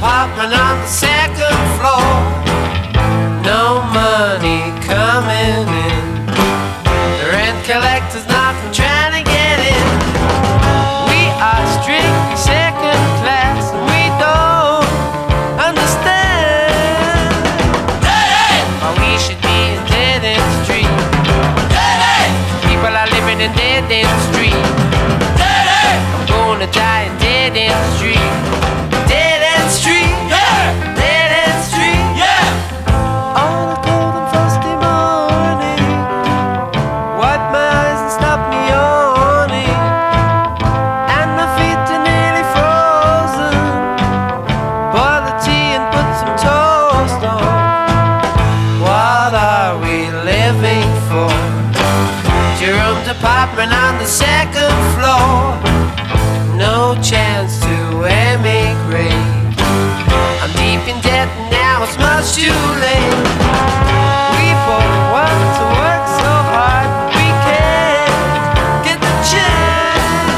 apartment on the second floor. No money coming in. The rent collector's knocking, trying to get in. We are strictly second class, and we don't understand why we should be in dead-end street. People are living in dead-end street. I'm gonna die in dead-end street. Dead-end street, yeah. Dead-end street, yeah. On a cold and frosty morning, wipe my eyes and stop me yawning, and my feet are nearly frozen. Boil the tea and put some toast on. What are we living for? Jerome's apartment on the second floor. No chance to emigrate. I'm deep in debt and now it's much too late. We both want to work so hard, but we can't get the chance.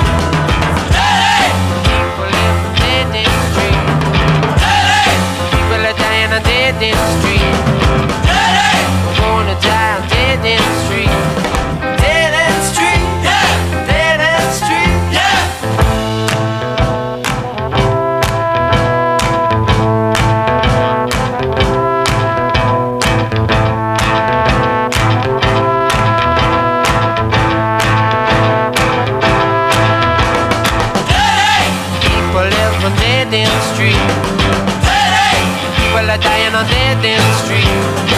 People live on dead-end street. People are dying on dead-end street. We're gonna die on dead-end street. Dead-end street, yeah. Dead-end street, yeah. People live on dead-end street. People are dying on dead-end street.